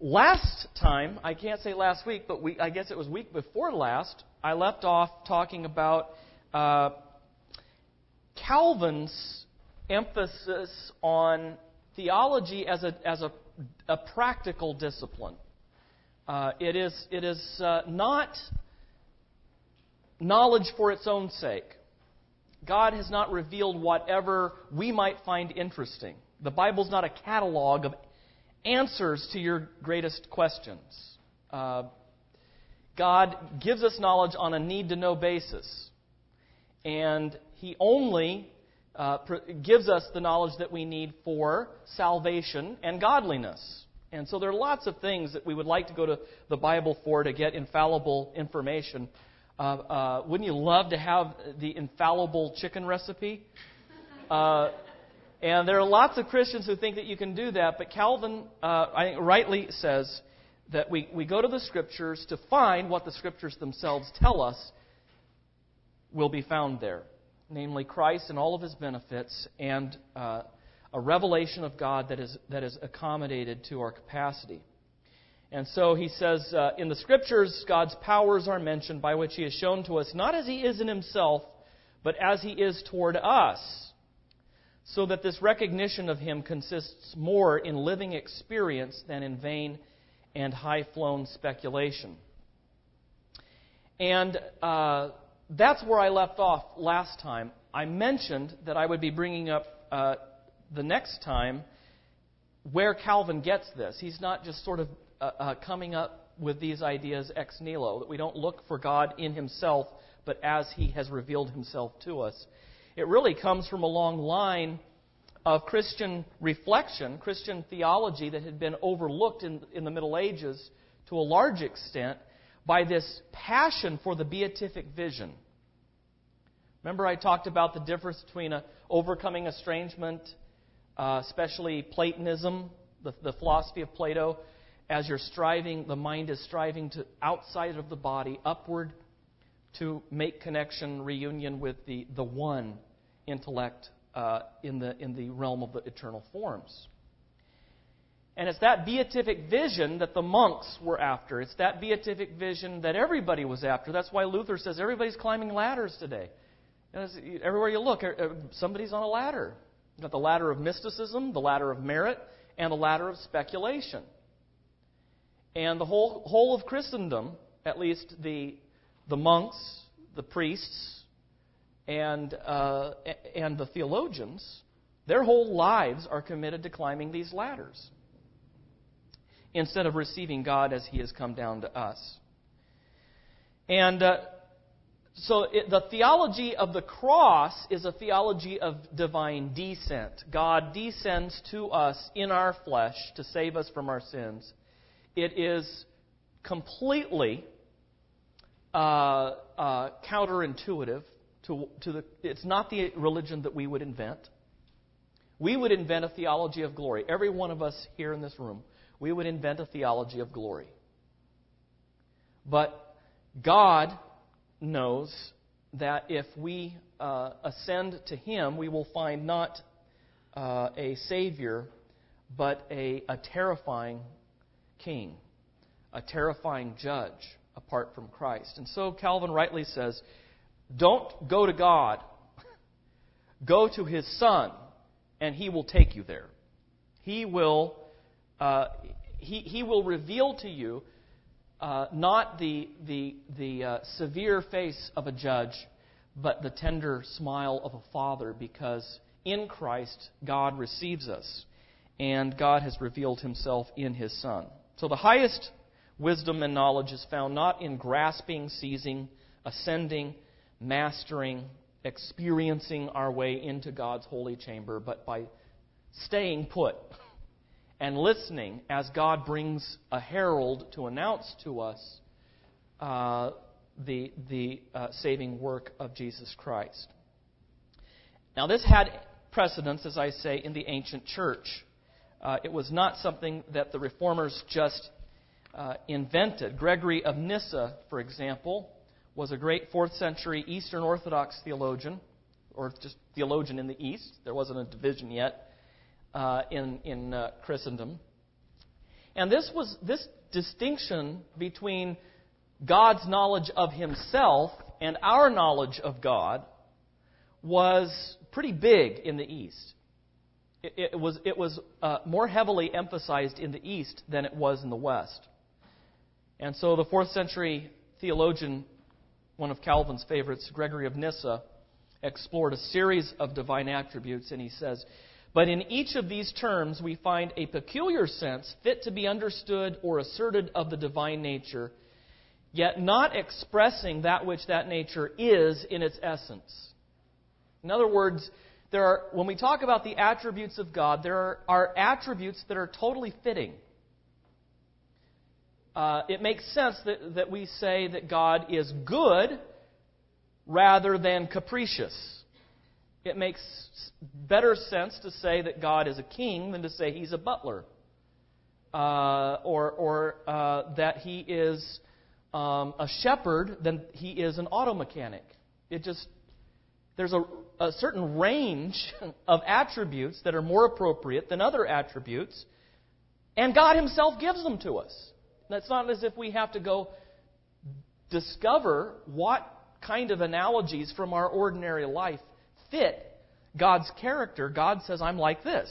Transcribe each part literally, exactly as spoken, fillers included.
Last time, I can't say last week, but we, I guess it was week before last, I left off talking about uh, Calvin's emphasis on theology as a as a, a practical discipline. Uh, it is it is uh, not knowledge for its own sake. God has not revealed whatever we might find interesting. The Bible's not a catalog of answers to your greatest questions. Uh, God gives us knowledge on a need-to-know basis. And He only uh, pr- gives us the knowledge that we need for salvation and godliness. And so there are lots of things that we would like to go to the Bible for to get infallible information. Uh, uh, wouldn't you love to have the infallible chicken recipe? Uh, and there are lots of Christians who think that you can do that, but Calvin, uh, I think, rightly says that we, we go to the Scriptures to find what the Scriptures themselves tell us will be found there, namely Christ and all of His benefits and uh, a revelation of God that is that is accommodated to our capacity. And so he says, uh, in the Scriptures, God's powers are mentioned by which He is shown to us, not as He is in Himself, but as He is toward us, so that this recognition of Him consists more in living experience than in vain and high-flown speculation. And uh, that's where I left off last time. I mentioned that I would be bringing up uh, the next time where Calvin gets this. He's not just sort of uh, uh, coming up with these ideas ex nihilo, that we don't look for God in Himself, but as He has revealed Himself to us. It really comes from a long line of Christian reflection, Christian theology that had been overlooked in, in the Middle Ages to a large extent by this passion for the beatific vision. Remember I talked about the difference between a, overcoming estrangement, uh, especially Platonism, the, the philosophy of Plato, as you're striving, the mind is striving to outside of the body, upward to make connection, reunion with the, the one intellect uh, in the in the realm of the eternal forms. And it's that beatific vision that the monks were after. It's that beatific vision that everybody was after. That's why Luther says everybody's climbing ladders today. Everywhere you look, somebody's on a ladder. You've got the ladder of mysticism, the ladder of merit, and the ladder of speculation. And the whole whole of Christendom, at least the the monks, the priests, and uh, and the theologians, their whole lives are committed to climbing these ladders instead of receiving God as He has come down to us. And uh, so it, the theology of the cross is a theology of divine descent. God descends to us in our flesh to save us from our sins. It is completely Uh, uh, counterintuitive to, to the. It's not the religion that we would invent. We would invent a theology of glory. Every one of us here in this room, we would invent a theology of glory. But God knows that if we uh, ascend to Him, we will find not uh, a Savior, but a, a terrifying King, a terrifying Judge, apart from Christ. And so Calvin rightly says, don't go to God. Go to His Son, and He will take you there. He will uh, he, he will reveal to you uh, not the, the, the uh, severe face of a judge, but the tender smile of a father, because in Christ God receives us, and God has revealed Himself in His Son. So the highest wisdom and knowledge is found not in grasping, seizing, ascending, mastering, experiencing our way into God's holy chamber, but by staying put and listening as God brings a herald to announce to us uh, the, the uh, saving work of Jesus Christ. Now, this had precedence, as I say, in the ancient church. Uh, it was not something that the Reformers just Uh, invented. Gregory of Nyssa, for example, was a great fourth century Eastern Orthodox theologian, or just theologian in the East. There wasn't a division yet uh, in, in uh, Christendom. And this was this distinction between God's knowledge of Himself and our knowledge of God was pretty big in the East. It, it was, it was uh, more heavily emphasized in the East than it was in the West. And so the fourth century theologian, one of Calvin's favorites, Gregory of Nyssa, explored a series of divine attributes, and he says, "But in each of these terms we find a peculiar sense fit to be understood or asserted of the divine nature, yet not expressing that which that nature is in its essence." In other words, there are, when we talk about the attributes of God, there are, are attributes that are totally fitting. Uh, it makes sense that, that we say that God is good rather than capricious. It makes better sense to say that God is a king than to say He's a butler, uh, or, or uh, that He is um, a shepherd than He is an auto mechanic. It just there's a, a certain range of attributes that are more appropriate than other attributes, and God Himself gives them to us. It's not as if we have to go discover what kind of analogies from our ordinary life fit God's character. God says, "I'm like this."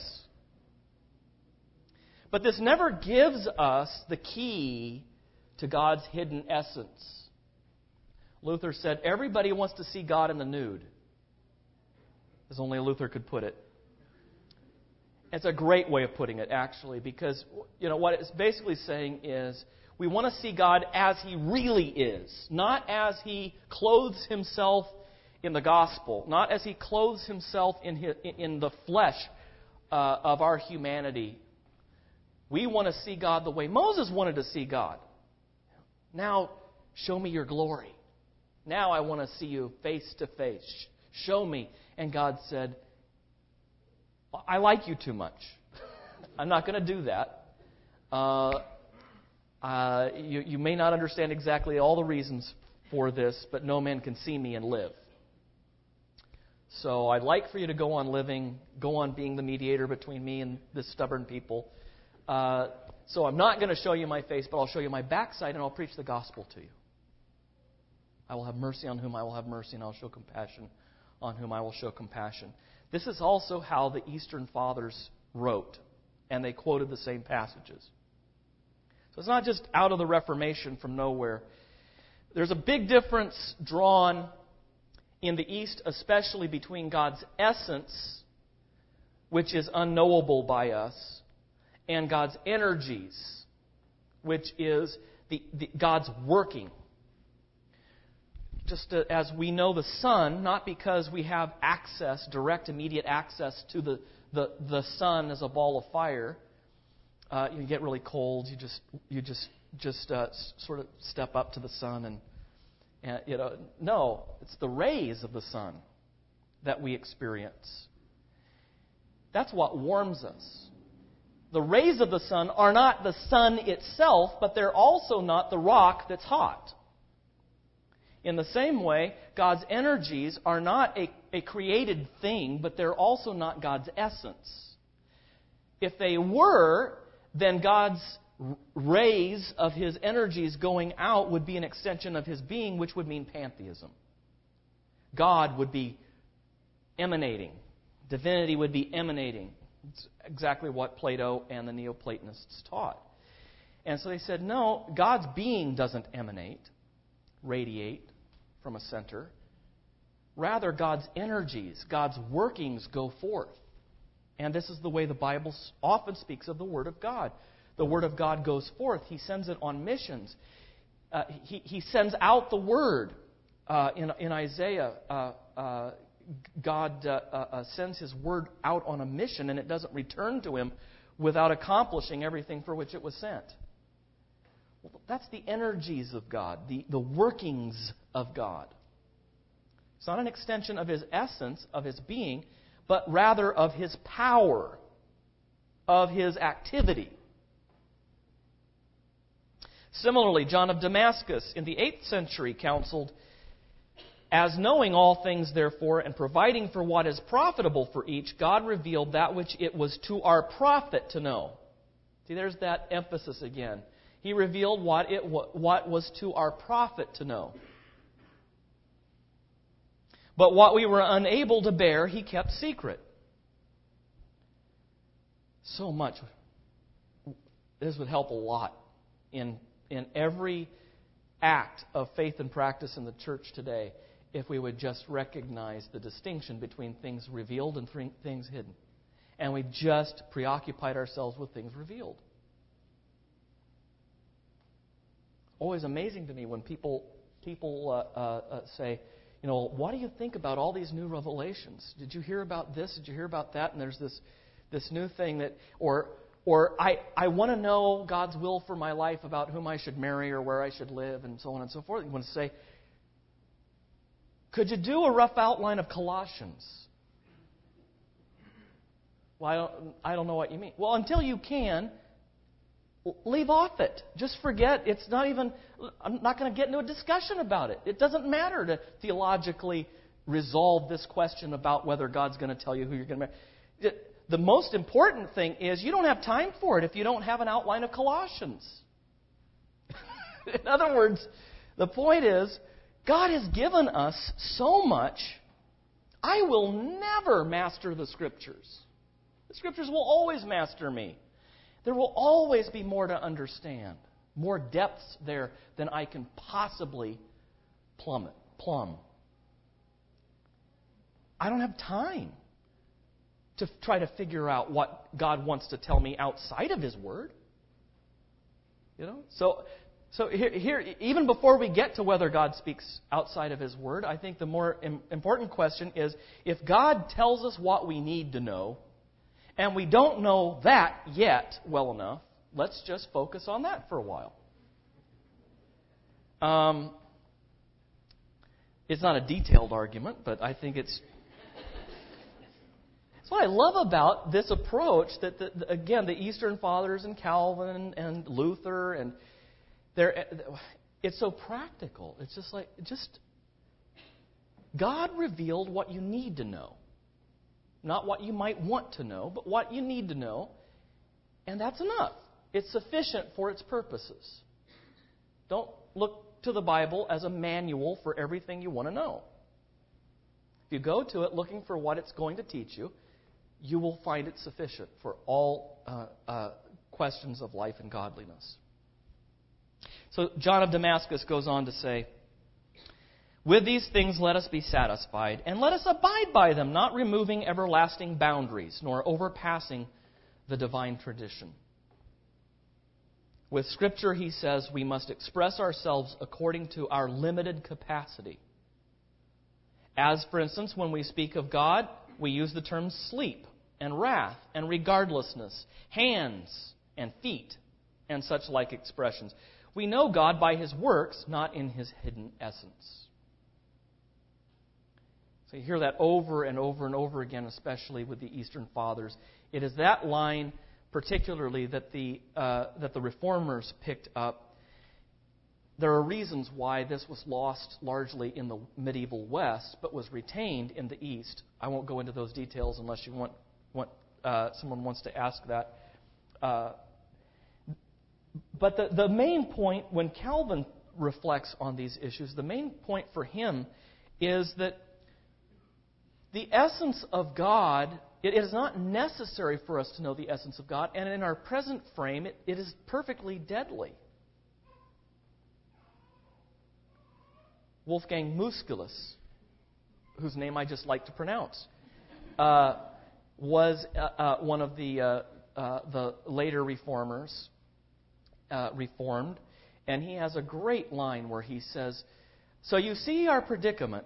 But this never gives us the key to God's hidden essence. Luther said, everybody wants to see God in the nude, as only Luther could put it. It's a great way of putting it, actually, because you know what it's basically saying is we want to see God as He really is, not as He clothes Himself in the gospel, not as He clothes Himself in his, in the flesh uh, of our humanity. We want to see God the way Moses wanted to see God. Now, show me your glory. Now I want to see you face to face. Show me. And God said, I like you too much. I'm not going to do that. Uh, uh, you, you may not understand exactly all the reasons for this, but no man can see me and live. So I'd like for you to go on living, go on being the mediator between me and this stubborn people. Uh, so I'm not going to show you my face, but I'll show you my backside and I'll preach the gospel to you. I will have mercy on whom I will have mercy, and I'll show compassion on whom I will show compassion. This is also how the Eastern Fathers wrote, and they quoted the same passages. So it's not just out of the Reformation from nowhere. There's a big difference drawn in the East, especially between God's essence, which is unknowable by us, and God's energies, which is the, the God's working. Just as we know the sun, not because we have access, direct, immediate access to the, the, the sun as a ball of fire. Uh, you get really cold. You just you just just uh, sort of step up to the sun, and, and you know no, it's the rays of the sun that we experience. That's what warms us. The rays of the sun are not the sun itself, but they're also not the rock that's hot. In the same way, God's energies are not a, a created thing, but they're also not God's essence. If they were, then God's rays of His energies going out would be an extension of His being, which would mean pantheism. God would be emanating. Divinity would be emanating. It's exactly what Plato and the Neoplatonists taught. And so they said, no, God's being doesn't emanate, radiate from a center. Rather, God's energies, God's workings go forth. And this is the way the Bible often speaks of the Word of God. The Word of God goes forth. He sends it on missions. Uh, he, he sends out the Word. Uh, in, in Isaiah, uh, uh, God uh, uh, sends His Word out on a mission, and it doesn't return to Him without accomplishing everything for which it was sent. Well, that's the energies of God, the, the workings of God. It's not an extension of His essence, of His being, but rather of His power, of His activity. Similarly, John of Damascus in the eighth century counseled, "As knowing all things, therefore, and providing for what is profitable for each, God revealed that which it was to our profit to know." See, there's that emphasis again. He revealed what it what was to our profit to know. But what we were unable to bear, He kept secret. So much. This would help a lot in in every act of faith and practice in the church today if we would just recognize the distinction between things revealed and things hidden. And we just preoccupied ourselves with things revealed. Always amazing to me when people people uh, uh, say, you know, what do you think about all these new revelations? Did you hear about this? Did you hear about that? And there's this this new thing that, or or I, I want to know God's will for my life about whom I should marry or where I should live and so on and so forth. You want to say, could you do a rough outline of Colossians? Well, I don't, I don't know what you mean. Well, until you can, leave off it. Just forget. It's not even, I'm not going to get into a discussion about it. It doesn't matter to theologically resolve this question about whether God's going to tell you who you're going to marry. The most important thing is you don't have time for it if you don't have an outline of Colossians. In other words, the point is, God has given us so much. I will never master the Scriptures. The Scriptures will always master me. There will always be more to understand, more depths there than I can possibly plumb. plumb. I don't have time to try to figure out what God wants to tell me outside of His Word. You know? So, so here, here, even before we get to whether God speaks outside of His Word, I think the more important question is, if God tells us what we need to know, and we don't know that yet well enough, let's just focus on that for a while. Um, it's not a detailed argument, but I think it's... That's what I love about this approach that, the, the, again, the Eastern Fathers and Calvin and Luther, and they're, it's so practical. It's just like, just, God revealed what you need to know. Not what you might want to know, but what you need to know. And that's enough. It's sufficient for its purposes. Don't look to the Bible as a manual for everything you want to know. If you go to it looking for what it's going to teach you, you will find it sufficient for all uh, uh, questions of life and godliness. So John of Damascus goes on to say, with these things let us be satisfied, and let us abide by them, not removing everlasting boundaries, nor overpassing the divine tradition. With Scripture, he says, we must express ourselves according to our limited capacity. As, for instance, when we speak of God, we use the terms sleep and wrath and regardlessness, hands and feet, and such like expressions. We know God by His works, not in His hidden essence. So you hear that over and over and over again, especially with the Eastern Fathers. It is that line particularly that the uh, that the Reformers picked up. There are reasons why this was lost largely in the medieval West, but was retained in the East. I won't go into those details unless you want, want uh, someone wants to ask that. Uh, but the, the main point, when Calvin reflects on these issues, the main point for him is that the essence of God, it is not necessary for us to know the essence of God, and in our present frame, it, it is perfectly deadly. Wolfgang Musculus, whose name I just like to pronounce, uh, was uh, uh, one of the uh, uh, the later reformers, uh, reformed, and he has a great line where he says, "So you see our predicament,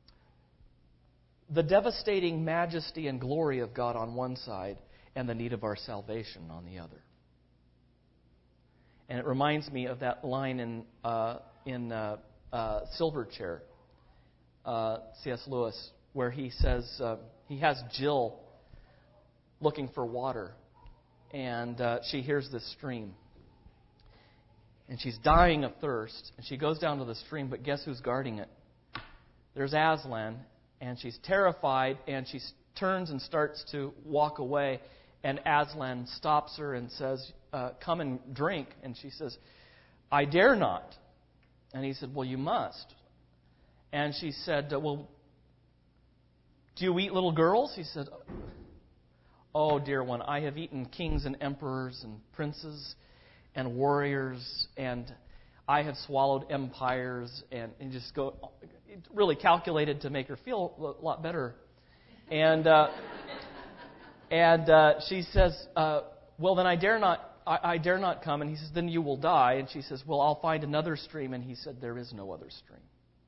the devastating majesty and glory of God on one side, and the need of our salvation on the other." And it reminds me of that line in uh, in. Uh, Uh, Silverchair, uh, C S Lewis, where he says uh, he has Jill looking for water, and uh, she hears this stream, and she's dying of thirst, and she goes down to the stream, but guess who's guarding it? There's Aslan, and she's terrified, and she turns and starts to walk away, And Aslan stops her and says, uh, come and drink. And she says, I dare not. And he said, well, you must. And she said, well, do you eat little girls? He said, oh, dear one, I have eaten kings and emperors and princes and warriors, and I have swallowed empires, and, and just go, really calculated to make her feel a lot better. And uh, and uh, she says, uh, well, then I dare not, I, I dare not come. And he says, then you will die. And she says, well, I'll find another stream. And he said, there is no other stream.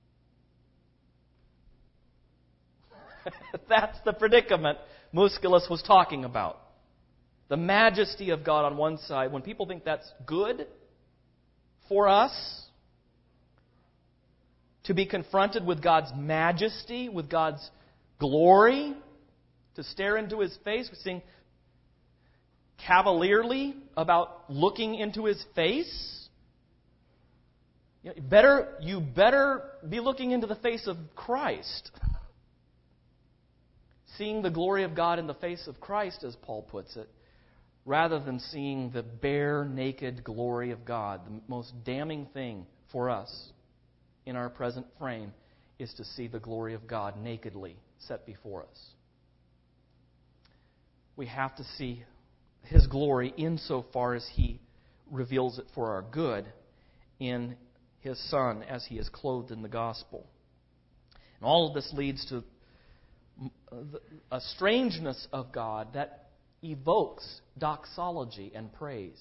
That's the predicament Musculus was talking about. The majesty of God on one side. When people think that's good for us, to be confronted with God's majesty, with God's glory, to stare into His face, we sing cavalierly about looking into His face. You better, you better be looking into the face of Christ. Seeing the glory of God in the face of Christ, as Paul puts it, rather than seeing the bare, naked glory of God. The most damning thing for us in our present frame is to see the glory of God nakedly set before us. We have to see His glory insofar as He reveals it for our good in His Son as He is clothed in the gospel. And all of this leads to a strangeness of God that evokes doxology and praise.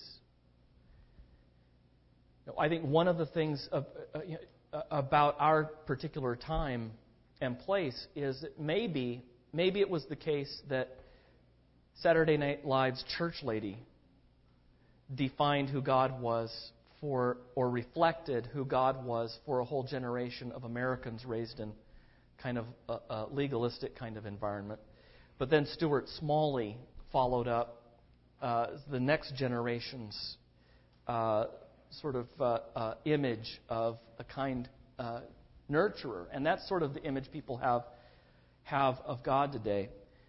I think one of the things of, uh, about our particular time and place is that maybe, maybe it was the case that Saturday Night Live's church lady defined who God was for, or reflected who God was for a whole generation of Americans raised in kind of a, a legalistic kind of environment. But then Stuart Smalley followed up uh, the next generation's uh, sort of uh, uh, image of a kind uh, nurturer. And that's sort of the image people have have of God today.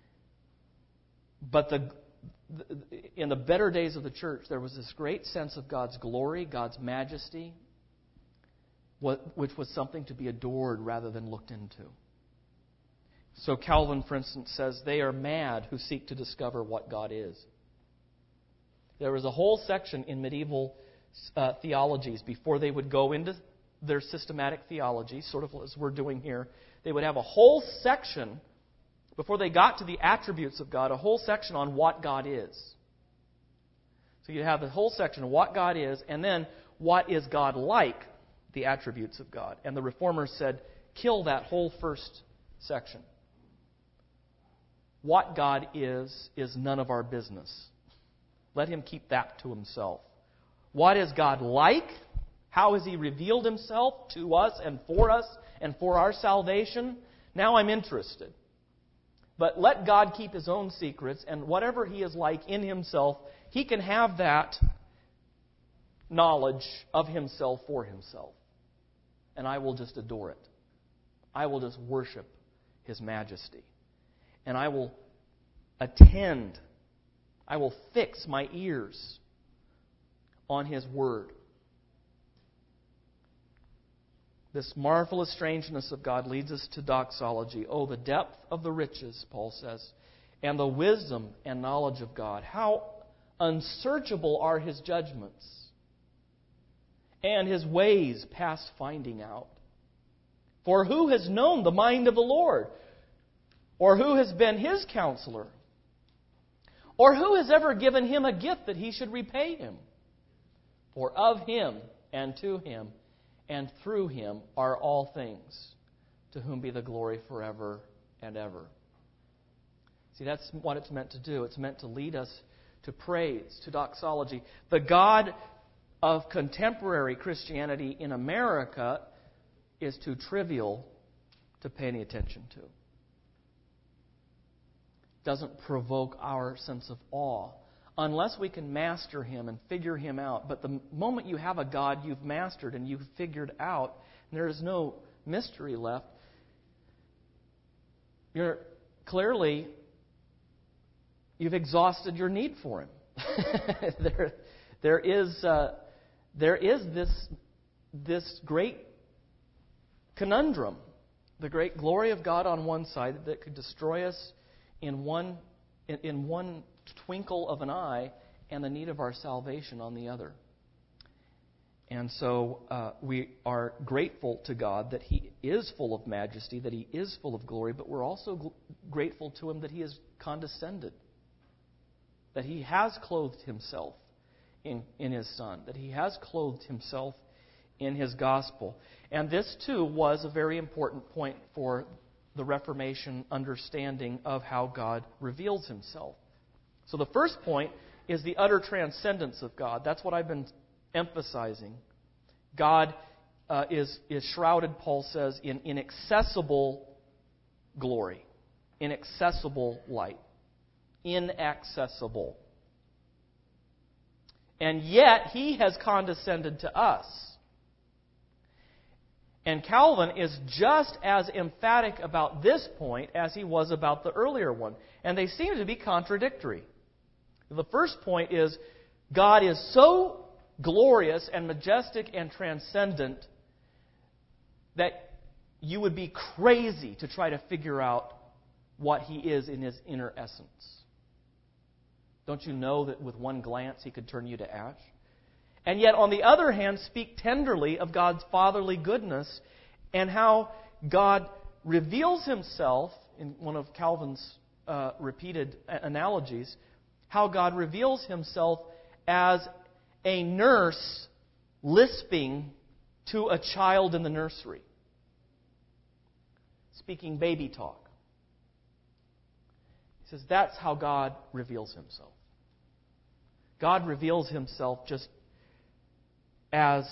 But the, the in the better days of the church, there was this great sense of God's glory, God's majesty, what, which was something to be adored rather than looked into. So Calvin, for instance, says, they are mad who seek to discover what God is. There was a whole section in medieval uh, theologies before they would go into their systematic theology, sort of as we're doing here. They would have a whole section, before they got to the attributes of God, a whole section on what God is. So you have the whole section of what God is, and then what is God like, the attributes of God. And the Reformers said, kill that whole first section. What God is, is none of our business. Let Him keep that to Himself. What is God like? How has He revealed Himself to us and for us and for our salvation? Now I'm interested. But let God keep His own secrets, and whatever He is like in Himself, He can have that knowledge of Himself for Himself. And I will just adore it. I will just worship His majesty. And I will attend, I will fix my ears on His Word. This marvelous strangeness of God leads us to doxology. Oh, the depth of the riches, Paul says, and the wisdom and knowledge of God. How unsearchable are His judgments, and His ways past finding out. For who has known the mind of the Lord? Or who has been His counselor? Or who has ever given Him a gift that He should repay Him? For of Him and to Him and through Him are all things, to whom be the glory forever and ever. See, that's what it's meant to do. It's meant to lead us to praise, to doxology. The God of contemporary Christianity in America is too trivial to pay any attention to. Doesn't provoke our sense of awe unless we can master Him and figure Him out. But the moment you have a God you've mastered and you've figured out, and there is no mystery left, you're clearly you've exhausted your need for Him. there, there is, uh, there is this, this great conundrum, the great glory of God on one side that could destroy us in one, in, in one twinkle of an eye, and the need of our salvation on the other. And so uh, we are grateful to God that He is full of majesty, that He is full of glory, but we're also gl- grateful to Him that He has condescended, that He has clothed Himself in, in His Son, that He has clothed Himself in His gospel. And this, too, was a very important point for the Reformation understanding of how God reveals Himself. So the first point is the utter transcendence of God. That's what I've been emphasizing. God uh, is, is shrouded, Paul says, in inaccessible glory, inaccessible light, inaccessible. And yet, He has condescended to us. And Calvin is just as emphatic about this point as he was about the earlier one. And they seem to be contradictory. The first point is, God is so glorious and majestic and transcendent that you would be crazy to try to figure out what He is in His inner essence. Don't you know that with one glance He could turn you to ash? And yet, on the other hand, speak tenderly of God's fatherly goodness and how God reveals Himself, in one of Calvin's uh, repeated analogies, how God reveals Himself as a nurse lisping to a child in the nursery, speaking baby talk. He says that's how God reveals Himself. God reveals Himself just as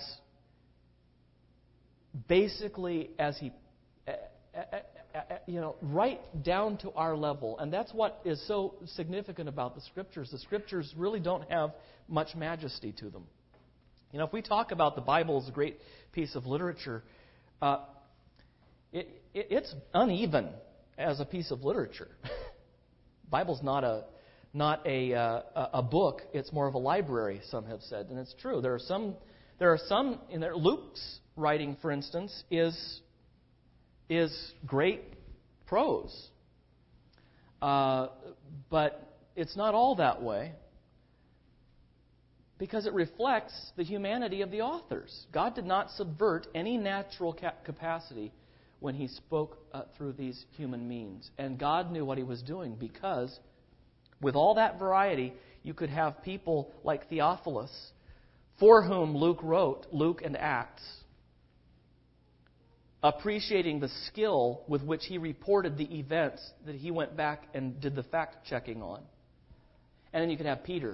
basically as He, you know, right down to our level. And that's what is so significant about the Scriptures. The Scriptures really don't have much majesty to them. You know, if we talk about the Bible as a great piece of literature, uh, it, it, it's uneven as a piece of literature. Bible's not a not a uh, a book; it's more of a library. Some have said, and it's true. There are some there are some in there. Luke's writing, for instance, is is great prose, uh, but it's not all that way. Because it reflects the humanity of the authors. God did not subvert any natural capacity when He spoke uh, through these human means. And God knew what He was doing, because with all that variety, you could have people like Theophilus, for whom Luke wrote Luke and Acts, appreciating the skill with which he reported the events that he went back and did the fact-checking on. And then you could have Peter,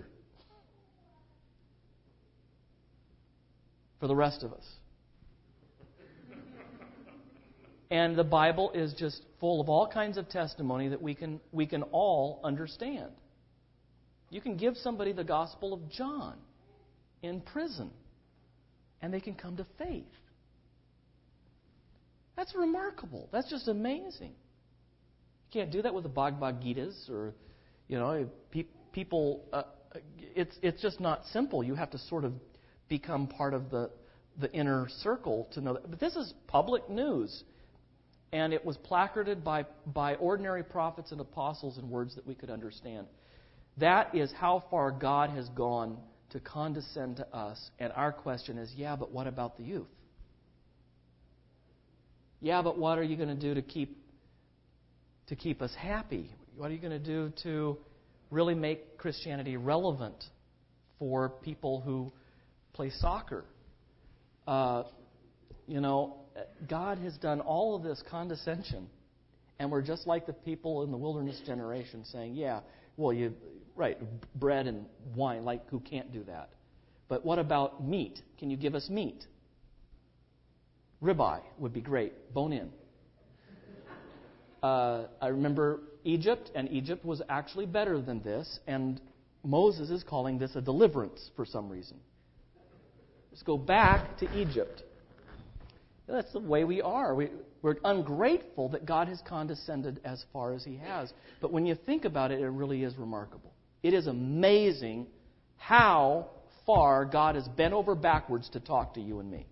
for the rest of us. And the Bible is just full of all kinds of testimony that we can we can all understand. You can give somebody the Gospel of John in prison, and they can come to faith. That's remarkable. That's just amazing. You can't do that with the Bhagavad Gitas, or, you know, pe- people. Uh, it's it's just not simple. You have to sort of become part of the, the inner circle to know that. But this is public news. And it was placarded by, by ordinary prophets and apostles in words that we could understand. That is how far God has gone to condescend to us. And our question is, yeah, but what about the youth? Yeah, but what are you going to do to keep to keep us happy? What are you going to do to really make Christianity relevant for people who play soccer? Uh, you know, God has done all of this condescension, and we're just like the people in the wilderness generation saying, yeah, well, you right, bread and wine, like who can't do that? But what about meat? Can you give us meat? Ribeye would be great, bone in. Uh, I remember Egypt, and Egypt was actually better than this, and Moses is calling this a deliverance for some reason. Let's go back to Egypt. That's the way we are. We, we're ungrateful that God has condescended as far as He has. But when you think about it, it really is remarkable. It is amazing how far God has bent over backwards to talk to you and me.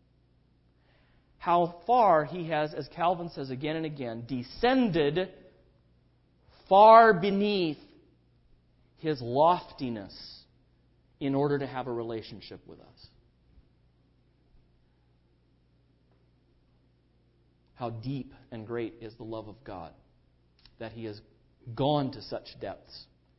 How far He has, as Calvin says again and again, descended far beneath His loftiness in order to have a relationship with us. How deep and great is the love of God that He has gone to such depths.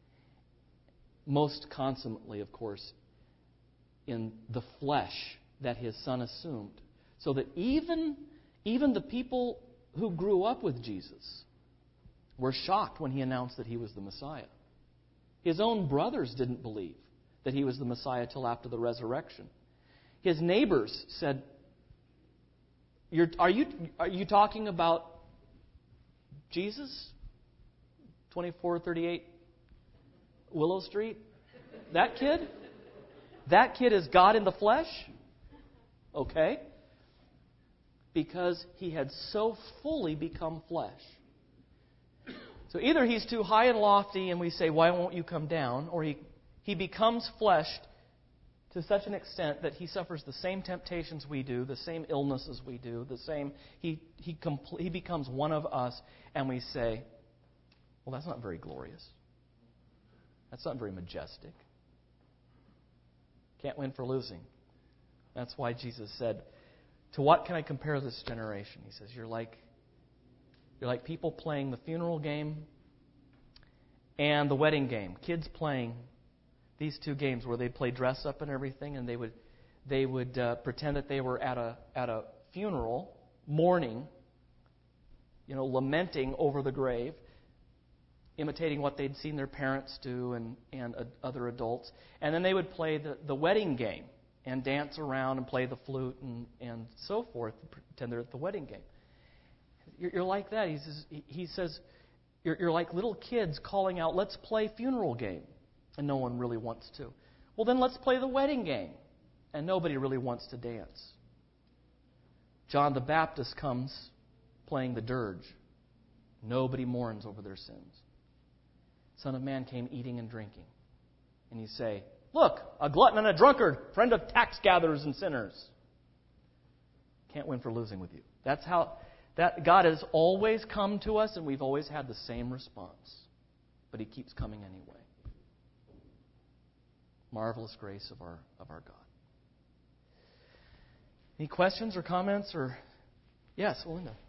Most consummately, of course, in the flesh that His Son assumed. So that even, even the people who grew up with Jesus were shocked when He announced that He was the Messiah. His own brothers didn't believe that He was the Messiah till after the resurrection. His neighbors said, You're, are you are you talking about Jesus? twenty-four thirty-eight Willow Street? That kid? That kid is God in the flesh? Okay. Because He had so fully become flesh. So either He's too high and lofty and we say, why won't you come down? Or He, he becomes flesh to such an extent that He suffers the same temptations we do, the same illnesses we do, the same. He he compl- he becomes one of us, and we say, "Well, that's not very glorious. That's not very majestic. Can't win for losing." That's why Jesus said, "To what can I compare this generation?" He says, "You're like you're like people playing the funeral game and the wedding game. Kids playing." These two games where they play dress up and everything, and they would they would uh, pretend that they were at a at a funeral, mourning, you know, lamenting over the grave, imitating what they'd seen their parents do and and uh, other adults, and then they would play the, the wedding game and dance around and play the flute and and so forth, pretend they're at the wedding game. You're, you're like that. He says he says you're, you're like little kids calling out, "Let's play funeral game." And no one really wants to. Well, then let's play the wedding game. And nobody really wants to dance. John the Baptist comes playing the dirge. Nobody mourns over their sins. Son of Man came eating and drinking. And you say, "Look, a glutton and a drunkard, friend of tax gatherers and sinners." Can't win for losing with you. That's how that God has always come to us, and we've always had the same response. But He keeps coming anyway. Marvelous grace of our of our God. Any questions or comments? Or yes, Linda.